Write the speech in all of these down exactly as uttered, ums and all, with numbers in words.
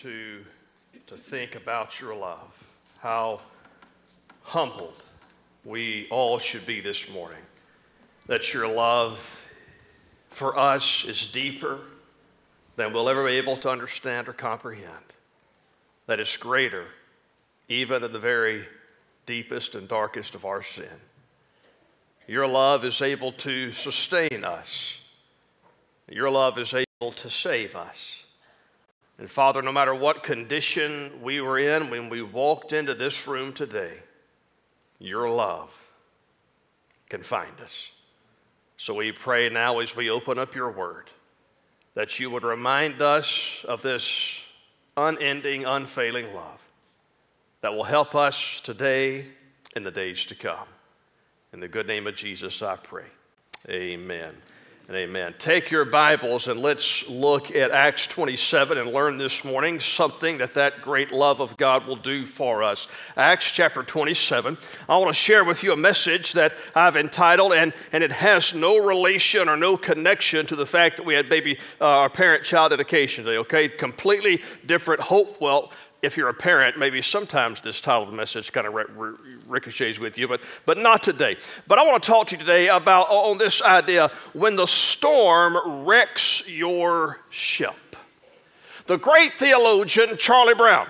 to, to think about your love, how humbled we all should be this morning, that your love for us is deeper than we'll ever be able to understand or comprehend, that it's greater even in the very deepest and darkest of our sin. Your love is able to sustain us. Your love is able to save us. And Father, no matter what condition we were in when we walked into this room today, your love can find us. So we pray now as we open up your word that you would remind us of this unending, unfailing love that will help us today and the days to come. In the good name of Jesus, I pray. Amen. And amen. Take your Bibles and let's look at Acts twenty-seven and learn this morning something that that great love of God will do for us. Acts chapter twenty-seven. I want to share with you a message that I've entitled, and, and it has no relation or no connection to the fact that we had baby, uh, our parent-child dedication today, okay? Completely different hope. Well, if you're a parent, maybe sometimes this title of the message kind of ricochets with you, but, but not today. But I want to talk to you today about on this idea, when the storm wrecks your ship. The great theologian Charlie Brown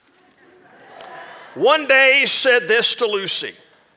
one day said this to Lucy.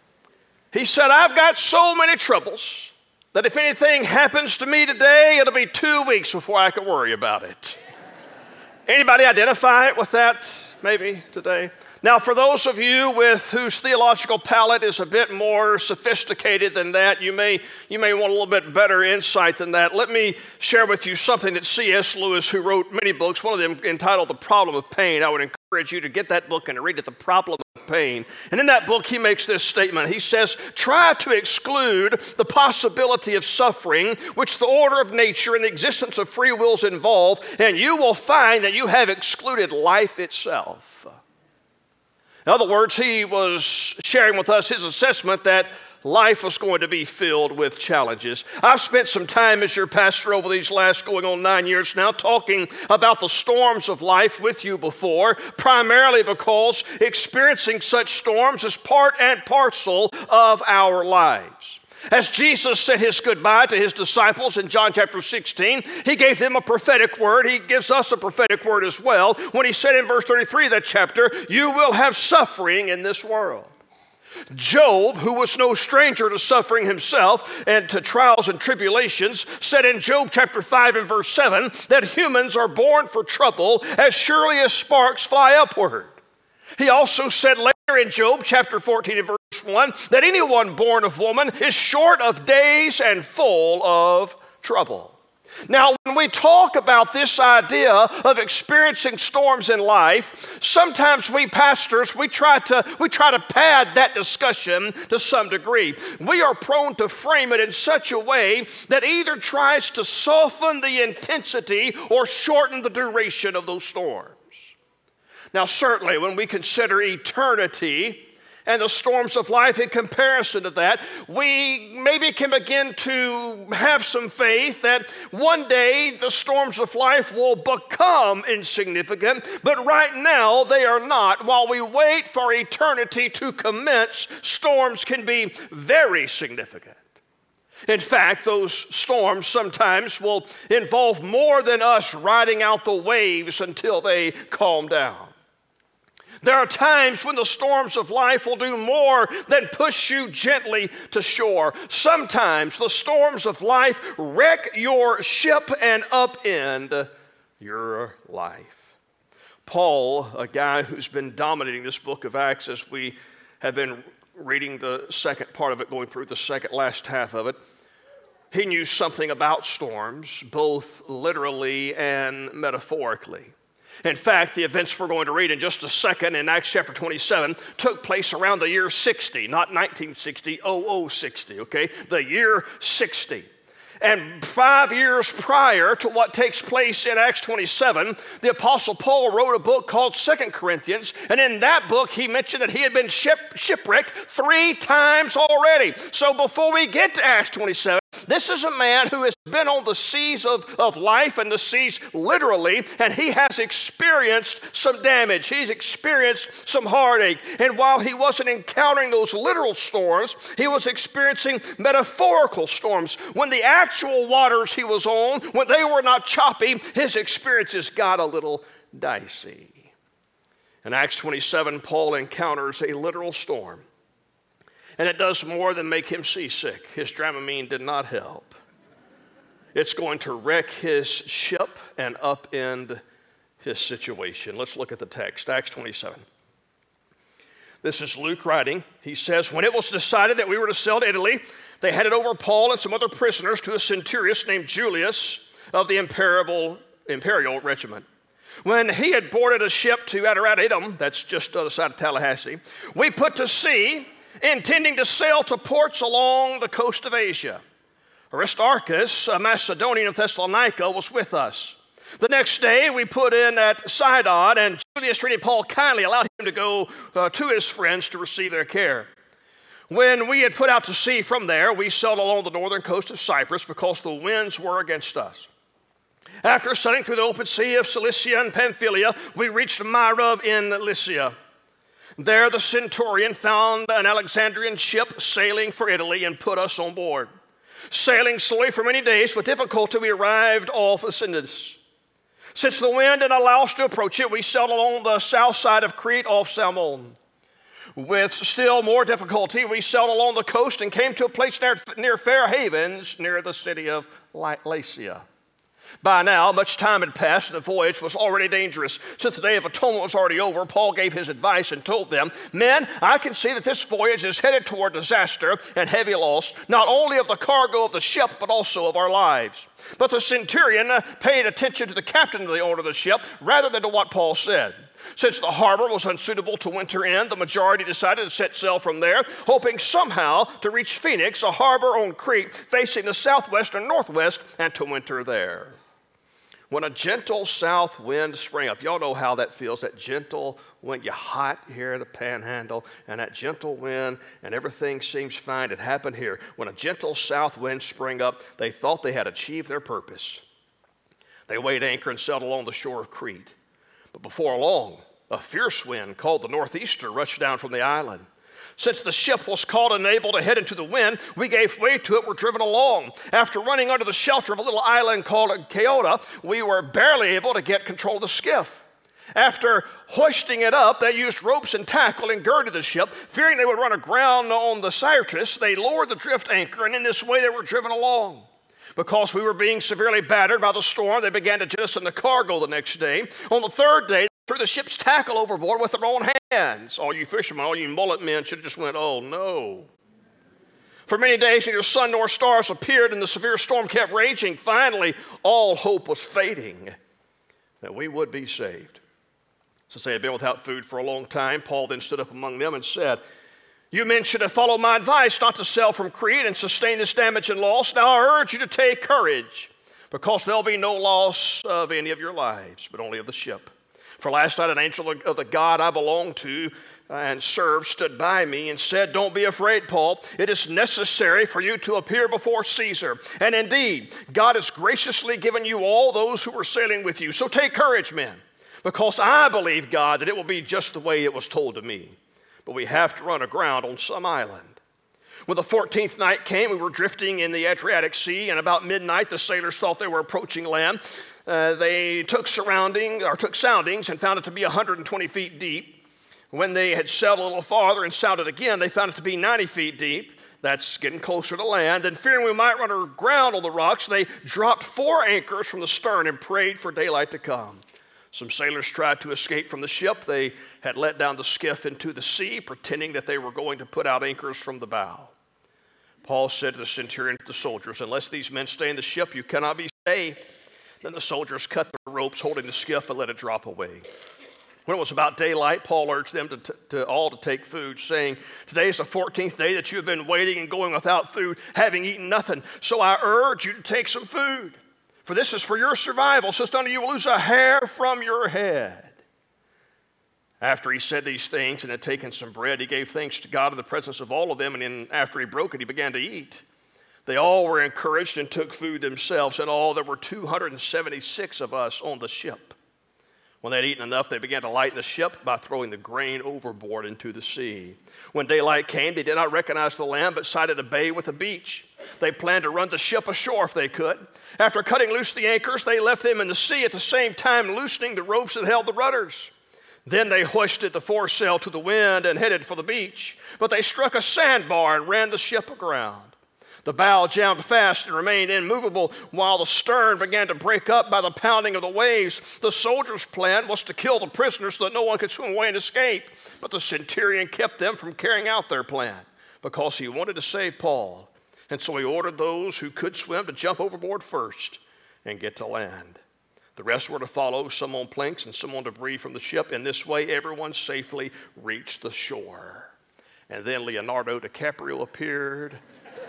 He said, "I've got so many troubles that if anything happens to me today, it'll be two weeks before I can worry about it." Anybody identify with that maybe today? Now, for those of you with whose theological palate is a bit more sophisticated than that, you may you may want a little bit better insight than that. Let me share with you something that C S Lewis, who wrote many books, one of them entitled The Problem of Pain. I would encourage you to get that book and to read it, The Problem of Pain. And in that book, he makes this statement. He says, "Try to exclude the possibility of suffering, which the order of nature and the existence of free wills involve, and you will find that you have excluded life itself." In other words, he was sharing with us his assessment that life was going to be filled with challenges. I've spent some time as your pastor over these last going on nine years now talking about the storms of life with you before, primarily because experiencing such storms is part and parcel of our lives. As Jesus said his goodbye to his disciples in John chapter sixteen, he gave them a prophetic word. He gives us a prophetic word as well when he said in verse thirty-three of that chapter, "You will have suffering in this world." Job, who was no stranger to suffering himself and to trials and tribulations, said in Job chapter five and verse seven that humans are born for trouble as surely as sparks fly upward. He also said later in Job chapter fourteen and verse one that anyone born of woman is short of days and full of trouble. Now, when we talk about this idea of experiencing storms in life, sometimes we pastors, we try to we try to pad that discussion to some degree. We are prone to frame it in such a way that either tries to soften the intensity or shorten the duration of those storms. Now, certainly, when we consider eternity and the storms of life in comparison to that, we maybe can begin to have some faith that one day the storms of life will become insignificant, but right now they are not. While we wait for eternity to commence, storms can be very significant. In fact, those storms sometimes will involve more than us riding out the waves until they calm down. There are times when the storms of life will do more than push you gently to shore. Sometimes the storms of life wreck your ship and upend your life. Paul, a guy who's been dominating this book of Acts as we have been reading the second part of it, going through the second last half of it, he knew something about storms, both literally and metaphorically. In fact, the events we're going to read in just a second in Acts chapter twenty-seven took place around the year sixty, not nineteen sixty, oh oh sixty, okay? The year sixty. And five years prior to what takes place in Acts twenty-seven, the Apostle Paul wrote a book called Second Corinthians, and in that book he mentioned that he had been ship, shipwrecked three times already. So before we get to Acts twenty-seven, This is a man who has been on the seas of, of life and the seas literally, and he has experienced some damage. He's experienced some heartache. And while he wasn't encountering those literal storms, he was experiencing metaphorical storms. When the actual waters he was on, when they were not choppy, his experiences got a little dicey. In Acts twenty-seven, Paul encounters a literal storm. And it does more than make him seasick. His Dramamine did not help. It's going to wreck his ship and upend his situation. Let's look at the text, Acts twenty-seven. This is Luke writing. He says, when it was decided that we were to sail to Italy, they handed over Paul and some other prisoners to a centurion named Julius of the imperial, imperial regiment. When he had boarded a ship to Adramyttium, that's just on the side of Tallahassee, we put to sea, intending to sail to ports along the coast of Asia. Aristarchus, a Macedonian of Thessalonica, was with us. The next day we put in at Sidon, and Julius treated Paul kindly, allowed him to go uh, to his friends to receive their care. When we had put out to sea from there, we sailed along the northern coast of Cyprus because the winds were against us. After sailing through the open sea of Cilicia and Pamphylia, we reached Myra in Lycia. There the centurion found an Alexandrian ship sailing for Italy and put us on board. Sailing slowly for many days, with difficulty we arrived off Ascendus. Since the wind did not allow us to approach it, we sailed along the south side of Crete off Salmon. With still more difficulty, we sailed along the coast and came to a place near, near Fair Havens, near the city of Lasea. By now, much time had passed, and the voyage was already dangerous. Since the day of atonement was already over, Paul gave his advice and told them, men, I can see that this voyage is headed toward disaster and heavy loss, not only of the cargo of the ship, but also of our lives. But the centurion paid attention to the captain of the owner of the ship rather than to what Paul said. Since the harbor was unsuitable to winter in, the majority decided to set sail from there, hoping somehow to reach Phoenix, a harbor on Crete facing the southwest and northwest, and to winter there. When a gentle south wind sprang up, y'all know how that feels, that gentle wind. You're hot here in the panhandle, and that gentle wind, and everything seems fine. It happened here. When a gentle south wind sprang up, they thought they had achieved their purpose. They weighed anchor and sailed along the shore of Crete. But before long, a fierce wind called the northeaster rushed down from the island. Since the ship was caught and unable to head into the wind, we gave way to it, were driven along. After running under the shelter of a little island called Ceuta, we were barely able to get control of the skiff. After hoisting it up, they used ropes and tackle and girded the ship. Fearing they would run aground on the Syrtis, they lowered the drift anchor, and in this way they were driven along. Because we were being severely battered by the storm, they began to jettison the cargo the next day. On the third day, they threw the ship's tackle overboard with their own hands. All you fishermen, all you mullet men should have just went, oh no. For many days, neither sun nor stars appeared, and the severe storm kept raging. Finally, all hope was fading that we would be saved. Since they had been without food for a long time, Paul then stood up among them and said, you men should have followed my advice not to sail from Crete and sustain this damage and loss. Now I urge you to take courage, because there'll be no loss of any of your lives, but only of the ship. For last night an angel of the God I belong to and serve stood by me and said, don't be afraid, Paul. It is necessary for you to appear before Caesar. And indeed, God has graciously given you all those who were sailing with you. So take courage, men, because I believe, God, that it will be just the way it was told to me. But we have to run aground on some island. When the fourteenth night came, we were drifting in the Adriatic Sea, and about midnight the sailors thought they were approaching land. Uh, they took surrounding or took soundings and found it to be one hundred twenty feet deep. When they had sailed a little farther and sounded again, they found it to be ninety feet deep. That's getting closer to land. And fearing we might run aground on the rocks, they dropped four anchors from the stern and prayed for daylight to come. Some sailors tried to escape from the ship. They had let down the skiff into the sea, pretending that they were going to put out anchors from the bow. Paul said to the centurion, to the soldiers, unless these men stay in the ship, you cannot be saved. Then the soldiers cut the ropes holding the skiff and let it drop away. When it was about daylight, Paul urged them to, t- to all to take food, saying, today is the fourteenth day that you have been waiting and going without food, having eaten nothing. So I urge you to take some food. For this is for your survival, since none of you will lose a hair from your head. After he said these things and had taken some bread, he gave thanks to God in the presence of all of them, and then after he broke it, he began to eat. They all were encouraged and took food themselves. In all, there were two hundred seventy-six of us on the ship. When they had eaten enough, they began to lighten the ship by throwing the grain overboard into the sea. When daylight came, they did not recognize the land, but sighted a bay with a beach. They planned to run the ship ashore if they could. After cutting loose the anchors, they left them in the sea, at the same time loosening the ropes that held the rudders. Then they hoisted the foresail to the wind and headed for the beach. But they struck a sandbar and ran the ship aground. The bow jammed fast and remained immovable, while the stern began to break up by the pounding of the waves. The soldiers' plan was to kill the prisoners so that no one could swim away and escape. But the centurion kept them from carrying out their plan because he wanted to save Paul. And so he ordered those who could swim to jump overboard first and get to land. The rest were to follow, some on planks and some on debris from the ship. In this way, everyone safely reached the shore. And then Leonardo DiCaprio appeared.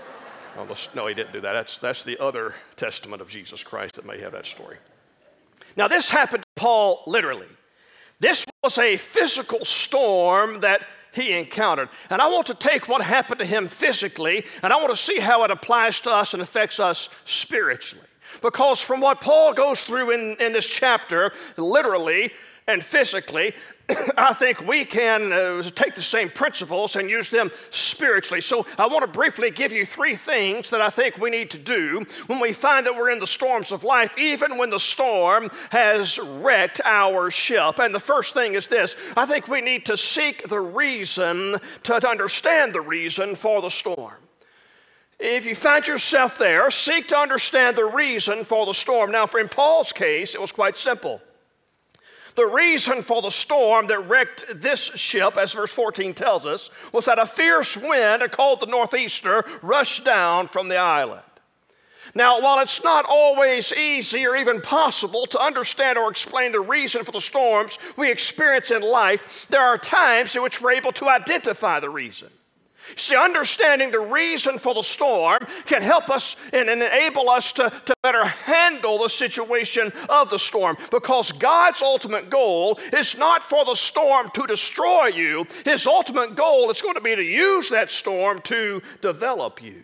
No, he didn't do that. That's, that's the other testament of Jesus Christ that may have that story. Now, this happened to Paul literally. This was a physical storm that he encountered. And I want to take what happened to him physically, and I want to see how it applies to us and affects us spiritually. Because from what Paul goes through in, in this chapter, literally and physically, I think we can uh, take the same principles and use them spiritually. So I want to briefly give you three things that I think we need to do when we find that we're in the storms of life, even when the storm has wrecked our ship. And the first thing is this: I think we need to seek the reason, to, to understand the reason for the storm. If you find yourself there, seek to understand the reason for the storm. Now, for in Paul's case, it was quite simple. The reason for the storm that wrecked this ship, as verse fourteen tells us, was that a fierce wind, called the northeaster, rushed down from the island. Now, while it's not always easy or even possible to understand or explain the reason for the storms we experience in life, there are times in which we're able to identify the reason. See, understanding the reason for the storm can help us and enable us to, to better handle the situation of the storm, because God's ultimate goal is not for the storm to destroy you. His ultimate goal is going to be to use that storm to develop you.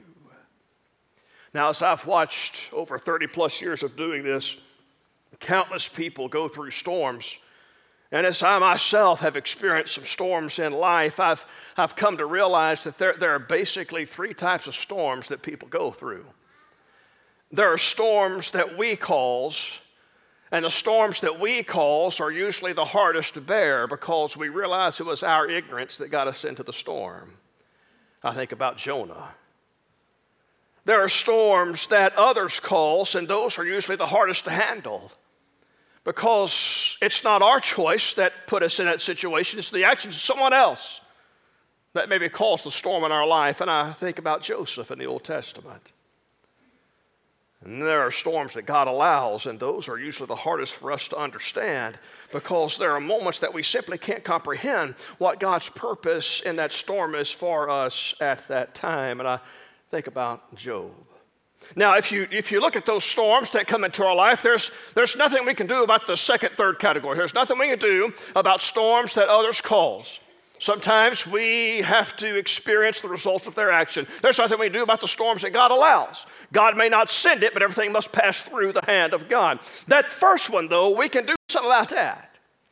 Now, as I've watched over thirty plus years of doing this, countless people go through storms. And as I myself have experienced some storms in life, I've, I've come to realize that there, there are basically three types of storms that people go through. There are storms that we cause, and the storms that we cause are usually the hardest to bear because we realize it was our ignorance that got us into the storm. I think about Jonah. There are storms that others cause, and those are usually the hardest to handle, because it's not our choice that put us in that situation. It's the actions of someone else that maybe caused the storm in our life. And I think about Joseph in the Old Testament. And there are storms that God allows, and those are usually the hardest for us to understand, because there are moments that we simply can't comprehend what God's purpose in that storm is for us at that time. And I think about Job. Now, if you if you look at those storms that come into our life, there's there's nothing we can do about the second, third category. There's nothing we can do about storms that others cause. Sometimes we have to experience the results of their action. There's nothing we can do about the storms that God allows. God may not send it, but everything must pass through the hand of God. That first one, though, we can do something about that.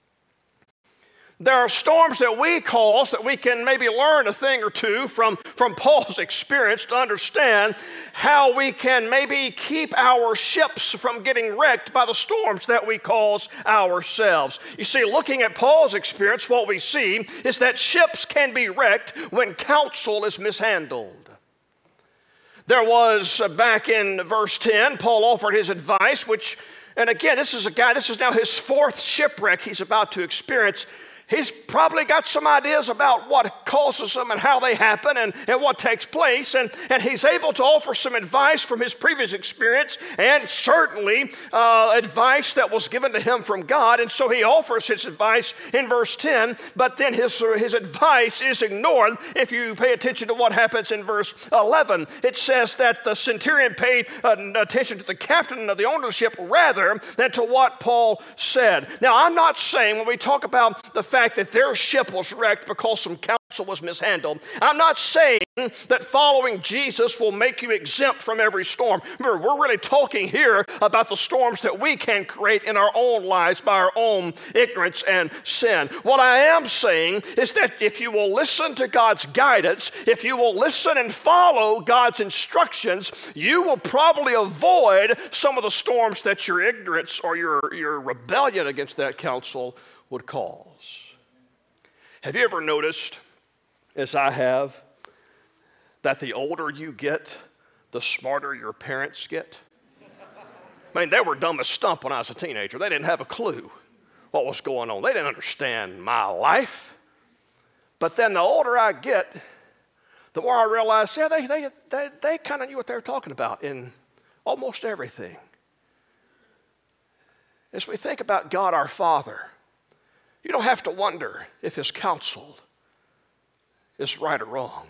There are storms that we cause that we can maybe learn a thing or two from, from Paul's experience to understand how we can maybe keep our ships from getting wrecked by the storms that we cause ourselves. You see, looking at Paul's experience, what we see is that ships can be wrecked when counsel is mishandled. There was, uh, back in verse ten, Paul offered his advice, which, and again, this is a guy, this is now his fourth shipwreck he's about to experience. He's probably got some ideas about what causes them and how they happen and, and what takes place. And, and he's able to offer some advice from his previous experience, and certainly uh, advice that was given to him from God. And so he offers his advice in verse ten, but then his, his advice is ignored if you pay attention to what happens in verse eleven. It says that the centurion paid uh, attention to the captain of the ownership rather than to what Paul said. Now, I'm not saying when we talk about the fact fact that their ship was wrecked because some counsel was mishandled. I'm not saying that following Jesus will make you exempt from every storm. Remember, we're really talking here about the storms that we can create in our own lives by our own ignorance and sin. What I am saying is that if you will listen to God's guidance, if you will listen and follow God's instructions, you will probably avoid some of the storms that your ignorance or your, your rebellion against that counsel would cause. Have you ever noticed, as I have, that the older you get, the smarter your parents get? I mean, they were dumb as stump when I was a teenager. They didn't have a clue what was going on. They didn't understand my life. But then the older I get, the more I realize, yeah, they, they, they, they kind of knew what they were talking about in almost everything. As we think about God our Father, you don't have to wonder if his counsel is right or wrong.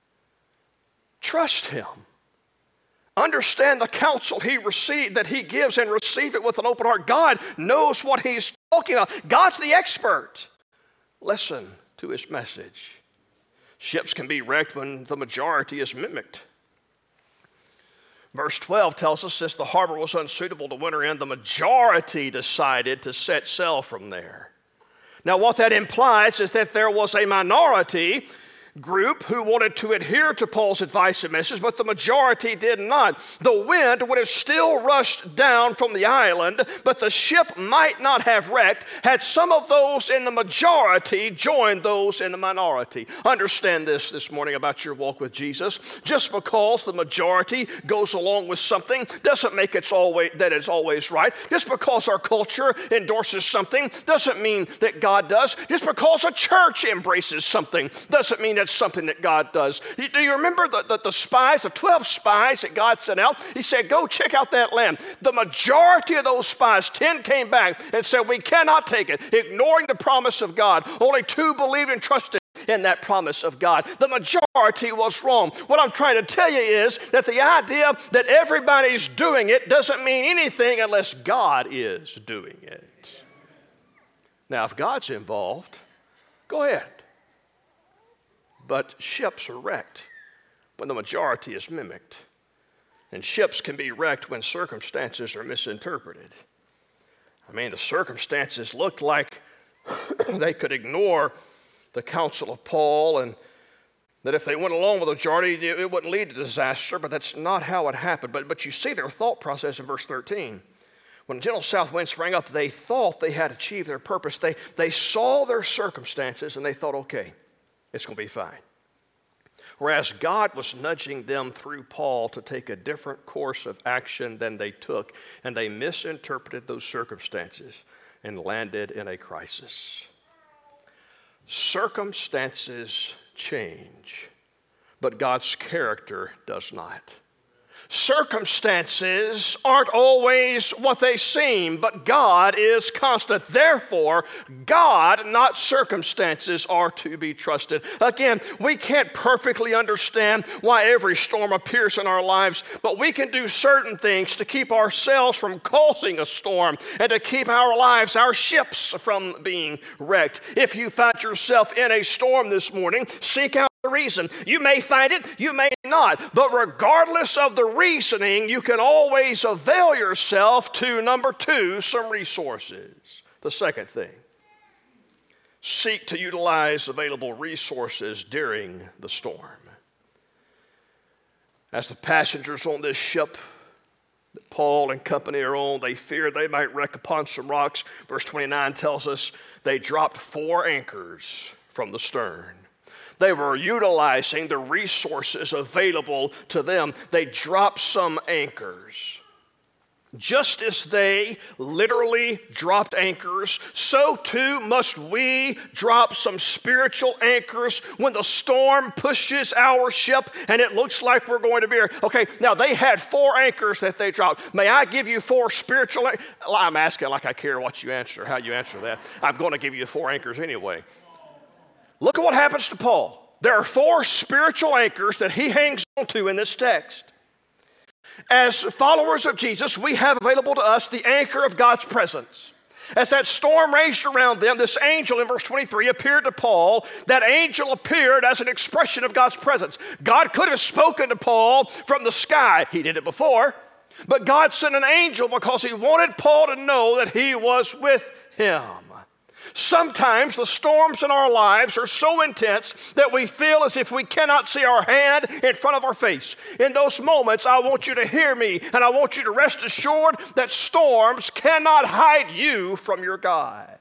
Trust him. Understand the counsel he received, that he gives, and receive it with an open heart. God knows what he's talking about. God's the expert. Listen to his message. Ships can be wrecked when the majority is mimicked. Verse twelve tells us this: the harbor was unsuitable to winter in. The majority decided to set sail from there. Now, what that implies is that there was a minority group who wanted to adhere to Paul's advice and message, but the majority did not. The wind would have still rushed down from the island, but the ship might not have wrecked had some of those in the majority joined those in the minority. Understand this this morning about your walk with Jesus. Just because the majority goes along with something doesn't make it always that it's always right. Just because our culture endorses something doesn't mean that God does. Just because a church embraces something doesn't mean that's something that God does. Do you remember the, the, the spies, the twelve spies that God sent out? He said, go check out that land. The majority of those spies, ten came back and said, we cannot take it, ignoring the promise of God. Only two believed and trusted in that promise of God. The majority was wrong. What I'm trying to tell you is that the idea that everybody's doing it doesn't mean anything unless God is doing it. Now, if God's involved, go ahead. But ships are wrecked when the majority is mimicked. And ships can be wrecked when circumstances are misinterpreted. I mean, the circumstances looked like they could ignore the counsel of Paul, and that if they went along with the majority, it wouldn't lead to disaster, but that's not how it happened. But, but you see their thought process in verse thirteen. When a gentle south wind sprang up, they thought they had achieved their purpose. They, they saw their circumstances, and they thought, okay, it's going to be fine. Whereas God was nudging them through Paul to take a different course of action than they took, and they misinterpreted those circumstances and landed in a crisis. Circumstances change, but God's character does not. Circumstances aren't always what they seem, but God is constant. Therefore, God, not circumstances, are to be trusted. Again, we can't perfectly understand why every storm appears in our lives, but we can do certain things to keep ourselves from causing a storm and to keep our lives, our ships, from being wrecked. If you find yourself in a storm this morning, seek out the reason. You may find it, you may not, but regardless of the reasoning, you can always avail yourself to, number two, some resources. The second thing, seek to utilize available resources during the storm. As the passengers on this ship that Paul and company are on, they feared they might wreck upon some rocks. Verse twenty-nine tells us they dropped four anchors from the stern. They were utilizing the resources available to them. They dropped some anchors. Just as they literally dropped anchors, so too must we drop some spiritual anchors when the storm pushes our ship and it looks like we're going to be here. Okay, now they had four anchors that they dropped. May I give you four spiritual anchors? I'm asking like I care what you answer, how you answer that. I'm going to give you four anchors anyway. Look at what happens to Paul. There are four spiritual anchors that he hangs on to in this text. As followers of Jesus, we have available to us the anchor of God's presence. As that storm raged around them, this angel in verse twenty-three appeared to Paul. That angel appeared as an expression of God's presence. God could have spoken to Paul from the sky. He did it before. But God sent an angel because he wanted Paul to know that he was with him. Sometimes the storms in our lives are so intense that we feel as if we cannot see our hand in front of our face. In those moments, I want you to hear me, and I want you to rest assured that storms cannot hide you from your God.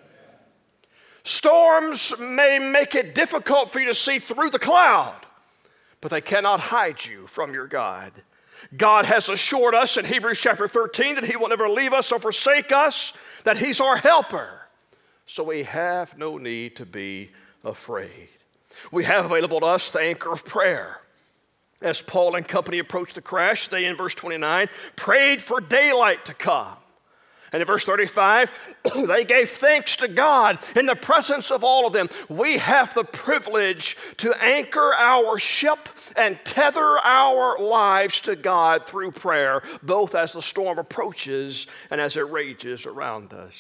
Storms may make it difficult for you to see through the cloud, but they cannot hide you from your God. God has assured us in Hebrews chapter thirteen that he will never leave us or forsake us, that he's our helper. So we have no need to be afraid. We have available to us the anchor of prayer. As Paul and company approached the crash, they, in verse twenty-nine, prayed for daylight to come. And in verse thirty-five, they gave thanks to God in the presence of all of them. We have the privilege to anchor our ship and tether our lives to God through prayer, both as the storm approaches and as it rages around us.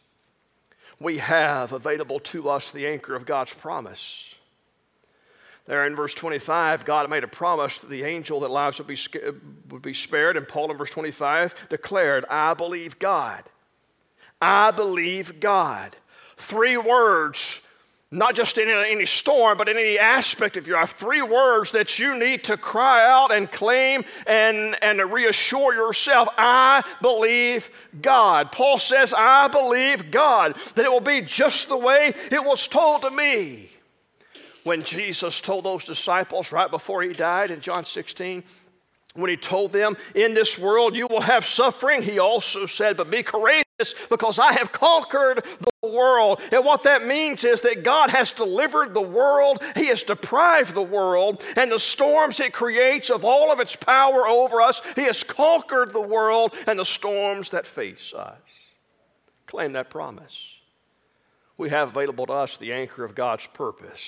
We have available to us the anchor of God's promise. There in verse twenty-five, God made a promise that the angel that lives would be, would be spared. And Paul in verse twenty-five declared, I believe God. I believe God. Three words, not just in any storm, but in any aspect of your life. Three words that you need to cry out and claim and, and to reassure yourself. I believe God. Paul says, I believe God, that it will be just the way it was told to me. When Jesus told those disciples right before he died in John sixteen, when he told them, in this world you will have suffering, he also said, but be courageous because I have conquered the world. And what that means is that God has delivered the world. He has deprived the world and the storms it creates of all of its power over us. He has conquered the world and the storms that face us. Claim that promise. We have available to us the anchor of God's purpose.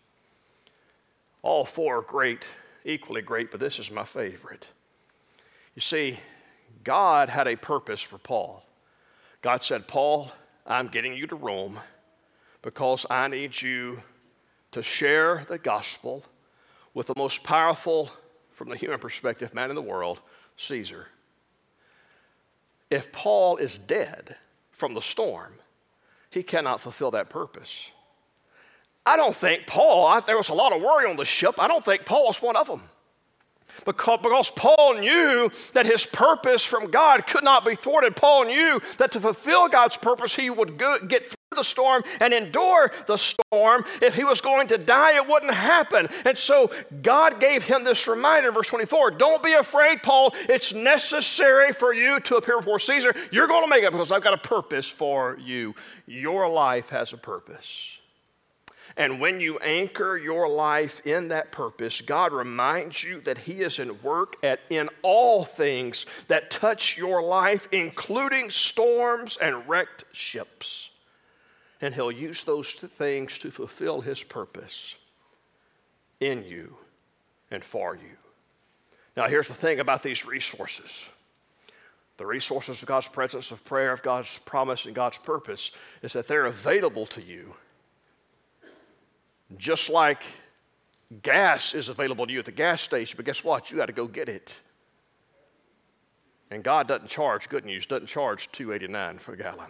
All four are great, equally great, but this is my favorite. You see, God had a purpose for Paul. God said, Paul, I'm getting you to Rome because I need you to share the gospel with the most powerful, from the human perspective, man in the world, Caesar. If Paul is dead from the storm, he cannot fulfill that purpose. I don't think Paul, I, there was a lot of worry on the ship. I don't think Paul was one of them. Because, because Paul knew that his purpose from God could not be thwarted. Paul knew that to fulfill God's purpose, he would go, get through the storm and endure the storm. If he was going to die, it wouldn't happen. And so God gave him this reminder in verse twenty-four. Don't be afraid, Paul. It's necessary for you to appear before Caesar. You're going to make it because I've got a purpose for you. Your life has a purpose. And when you anchor your life in that purpose, God reminds you that he is at work at in all things that touch your life, including storms and wrecked ships. And he'll use those things to fulfill his purpose in you and for you. Now, here's the thing about these resources. The resources of God's presence, of prayer, of God's promise, and God's purpose is that they're available to you. Just like gas is available to you at the gas station, but guess what? You got to go get it. And God doesn't charge, good news, doesn't charge two dollars and eighty-nine cents for a gallon.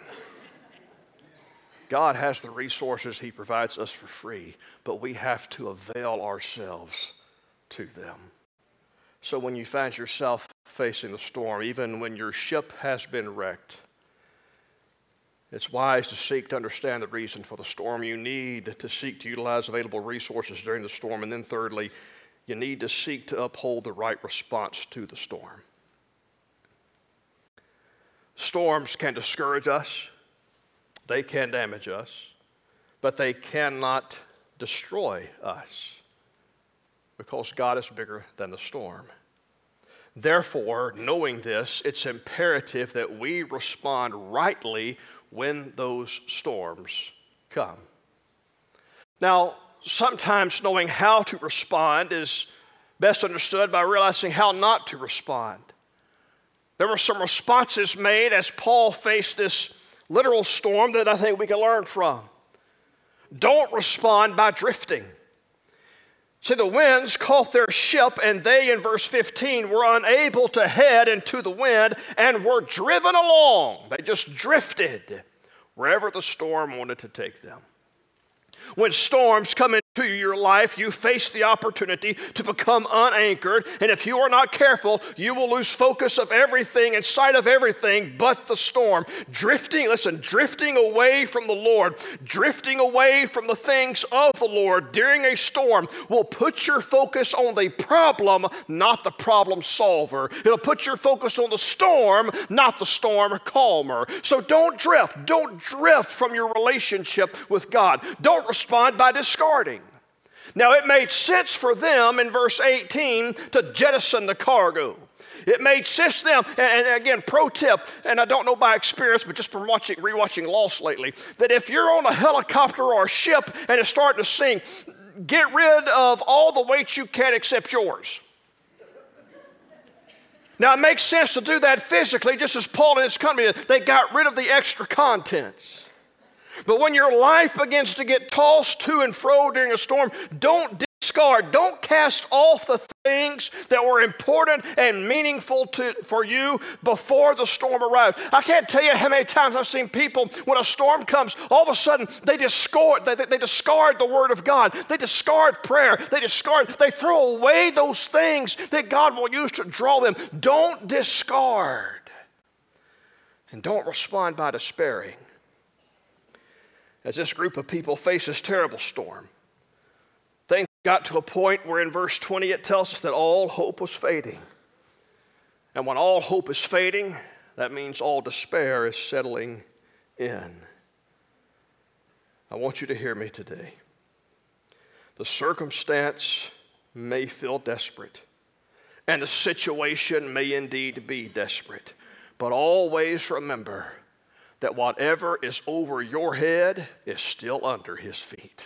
God has the resources he provides us for free, but we have to avail ourselves to them. So when you find yourself facing a storm, even when your ship has been wrecked, it's wise to seek to understand the reason for the storm. You need to seek to utilize available resources during the storm. And then thirdly, you need to seek to uphold the right response to the storm. Storms can discourage us. They can damage us. But they cannot destroy us because God is bigger than the storm. Therefore, knowing this, it's imperative that we respond rightly when those storms come. Now, sometimes knowing how to respond is best understood by realizing how not to respond. There were some responses made as Paul faced this literal storm that I think we can learn from. Don't respond by drifting. See, the winds caught their ship, and they, in verse fifteen, were unable to head into the wind and were driven along. They just drifted wherever the storm wanted to take them. When storms come into your life, you face the opportunity to become unanchored, and if you are not careful, you will lose focus of everything and sight of everything but the storm. Drifting, listen, drifting away from the Lord, drifting away from the things of the Lord during a storm will put your focus on the problem, not the problem solver. It'll put your focus on the storm, not the storm calmer. So don't drift. Don't drift from your relationship with God. Don't respond by discarding. Now, it made sense for them in verse eighteen to jettison the cargo. It made sense to them, and, and again, pro tip, and I don't know by experience, but just from watching, rewatching Lost lately, that if you're on a helicopter or a ship and it's starting to sink, get rid of all the weight you can except yours. Now, it makes sense to do that physically, just as Paul and his company, they got rid of the extra contents. But when your life begins to get tossed to and fro during a storm, don't discard, don't cast off the things that were important and meaningful to, for you before the storm arrived. I can't tell you how many times I've seen people, when a storm comes, all of a sudden they discard, they, they discard the Word of God. They discard prayer. They discard, they throw away those things that God will use to draw them. Don't discard. And don't respond by despairing. As this group of people faced this terrible storm, things got to a point where in verse twenty it tells us that all hope was fading. And when all hope is fading, that means all despair is settling in. I want you to hear me today. The circumstance may feel desperate, and the situation may indeed be desperate, but always remember that whatever is over your head is still under his feet.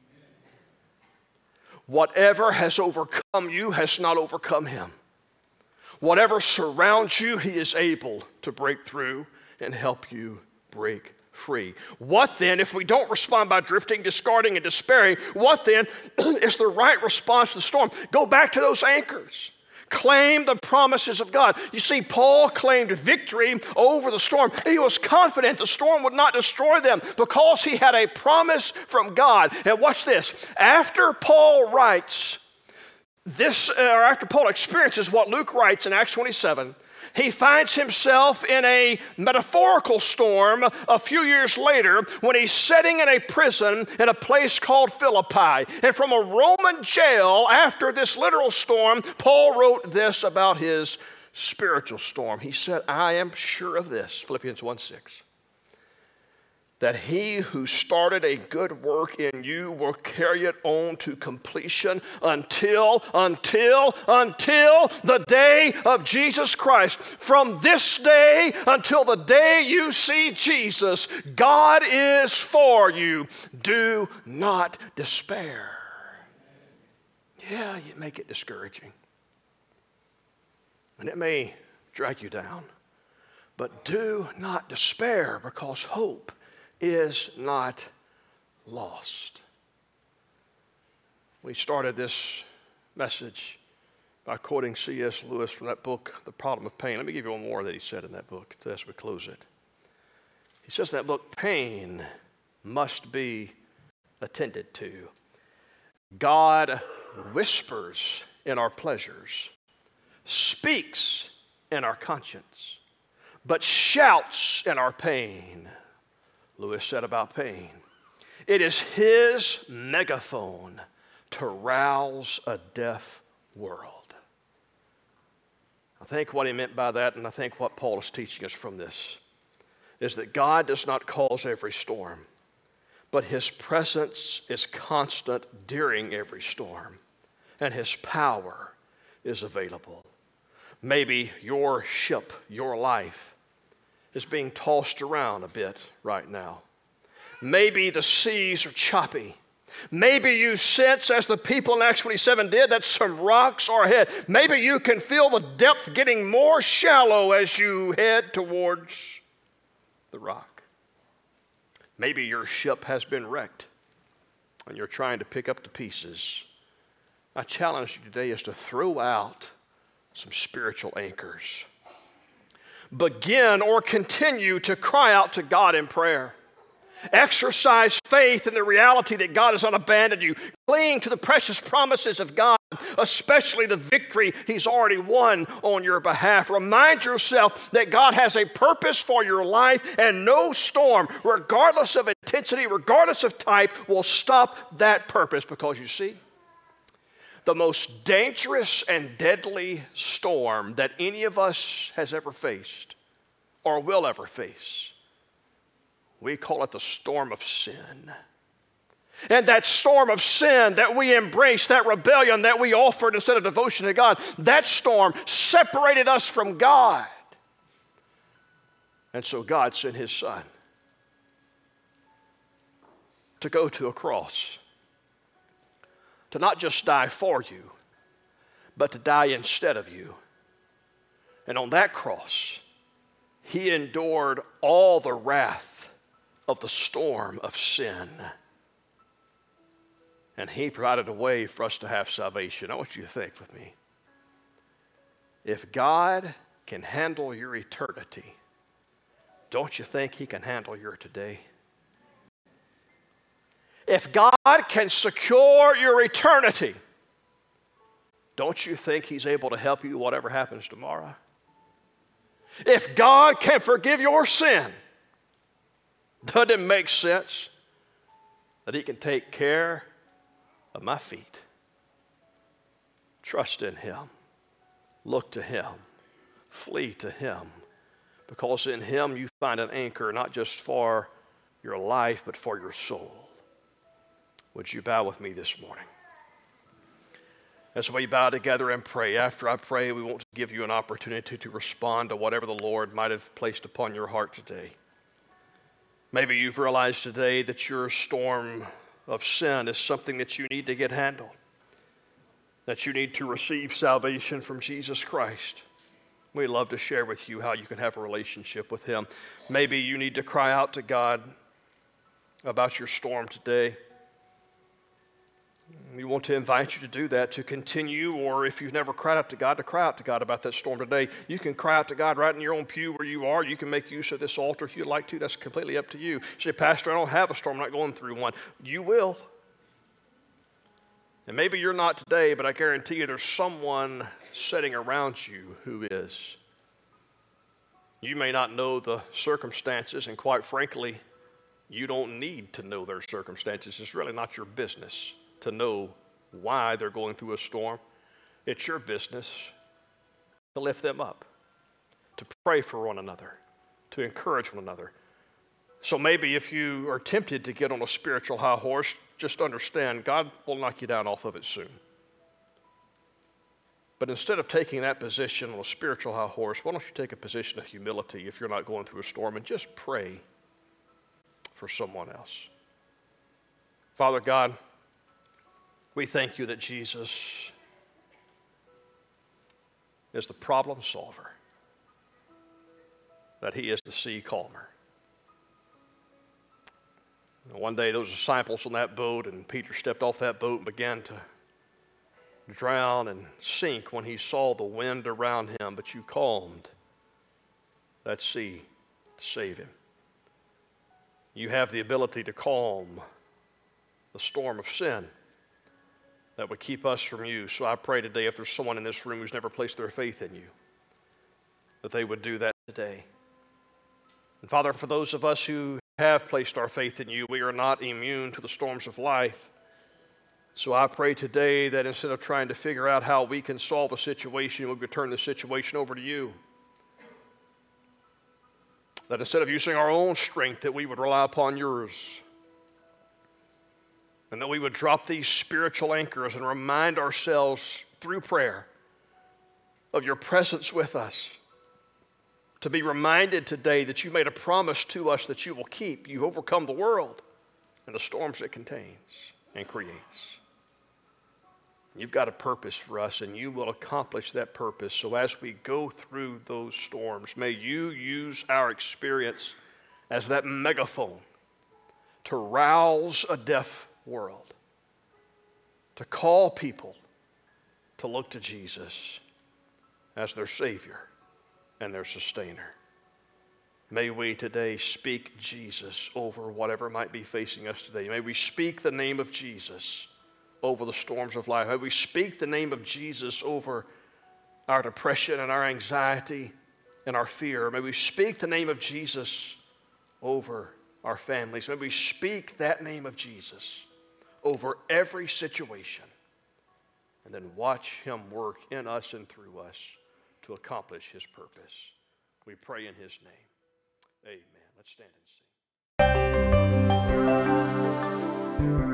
Whatever has overcome you has not overcome him. Whatever surrounds you, he is able to break through and help you break free. What then, if we don't respond by drifting, discarding, and despairing, what then is the right response to the storm? Go back to those anchors. Claim the promises of God. You see, Paul claimed victory over the storm. He was confident the storm would not destroy them because he had a promise from God. And watch this. After Paul writes this, or after Paul experiences what Luke writes in Acts twenty-seven, he finds himself in a metaphorical storm a few years later when he's sitting in a prison in a place called Philippi. And from a Roman jail after this literal storm, Paul wrote this about his spiritual storm. He said, I am sure of this, Philippians one six, that he who started a good work in you will carry it on to completion until, until, until the day of Jesus Christ. From this day until the day you see Jesus, God is for you. Do not despair. Yeah, you make it discouraging. And it may drag you down. But do not despair, because hope is not lost. We started this message by quoting C S Lewis from that book, The Problem of Pain. Let me give you one more that he said in that book as we close it. He says in that book, pain must be attended to. God whispers in our pleasures, speaks in our conscience, but shouts in our pain. Lewis said about pain, it is his megaphone to rouse a deaf world. I think what he meant by that, and I think what Paul is teaching us from this, is that God does not cause every storm, but his presence is constant during every storm, and his power is available. Maybe your ship, your life, is being tossed around a bit right now. Maybe the seas are choppy. Maybe you sense, as the people in Acts twenty-seven did, that some rocks are ahead. Maybe you can feel the depth getting more shallow as you head towards the rock. Maybe your ship has been wrecked and you're trying to pick up the pieces. My challenge to you today is to throw out some spiritual anchors. Begin or continue to cry out to God in prayer. Exercise faith in the reality that God has not abandoned you. Cling to the precious promises of God, especially the victory He's already won on your behalf. Remind yourself that God has a purpose for your life, and no storm, regardless of intensity, regardless of type, will stop that purpose. Because you see, the most dangerous and deadly storm that any of us has ever faced or will ever face, we call it the storm of sin. And that storm of sin that we embraced, that rebellion that we offered instead of devotion to God, that storm separated us from God. And so God sent His Son to go to a cross, to not just die for you, but to die instead of you. And on that cross, He endured all the wrath of the storm of sin. And He provided a way for us to have salvation. I want you to think with me. If God can handle your eternity, don't you think He can handle your today? If God can secure your eternity, don't you think He's able to help you whatever happens tomorrow? If God can forgive your sin, doesn't it make sense that He can take care of my feet? Trust in Him. Look to Him. Flee to Him. Because in Him you find an anchor not just for your life, but for your soul. Would you bow with me this morning? As we bow together and pray, after I pray, we want to give you an opportunity to respond to whatever the Lord might have placed upon your heart today. Maybe you've realized today that your storm of sin is something that you need to get handled, that you need to receive salvation from Jesus Christ. We'd love to share with you how you can have a relationship with Him. Maybe you need to cry out to God about your storm today. We want to invite you to do that, to continue, or if you've never cried out to God, to cry out to God about that storm today. You can cry out to God right in your own pew where you are. You can make use of this altar if you'd like to. That's completely up to you. You say, Pastor, I don't have a storm. I'm not going through one. You will. And maybe you're not today, but I guarantee you there's someone sitting around you who is. You may not know the circumstances, and quite frankly, you don't need to know their circumstances. It's really not your business to know why they're going through a storm. It's your business to lift them up, to pray for one another, to encourage one another. So maybe if you are tempted to get on a spiritual high horse, just understand God will knock you down off of it soon. But instead of taking that position on a spiritual high horse, why don't you take a position of humility if you're not going through a storm and just pray for someone else. Father God, we thank you that Jesus is the problem solver, that He is the sea calmer. One day those disciples on that boat, and Peter stepped off that boat and began to drown and sink when he saw the wind around him, but you calmed that sea to save him. You have the ability to calm the storm of sin that would keep us from you. So I pray today, if there's someone in this room who's never placed their faith in you, that they would do that today. And Father, for those of us who have placed our faith in you, we are not immune to the storms of life. So I pray today that instead of trying to figure out how we can solve a situation, we would turn the situation over to you. That instead of using our own strength, that we would rely upon yours. And that we would drop these spiritual anchors and remind ourselves through prayer of your presence with us. To be reminded today that you made a promise to us that you will keep. You've overcome the world and the storms it contains and creates. You've got a purpose for us, and you will accomplish that purpose. So as we go through those storms, may you use our experience as that megaphone to rouse a deaf world, to call people to look to Jesus as their Savior and their sustainer. May we today speak Jesus over whatever might be facing us today. May we speak the name of Jesus over the storms of life. May we speak the name of Jesus over our depression and our anxiety and our fear. May we speak the name of Jesus over our families. May we speak that name of Jesus over every situation, and then watch him work in us and through us to accomplish his purpose. We pray in his name. Amen. Let's stand and sing.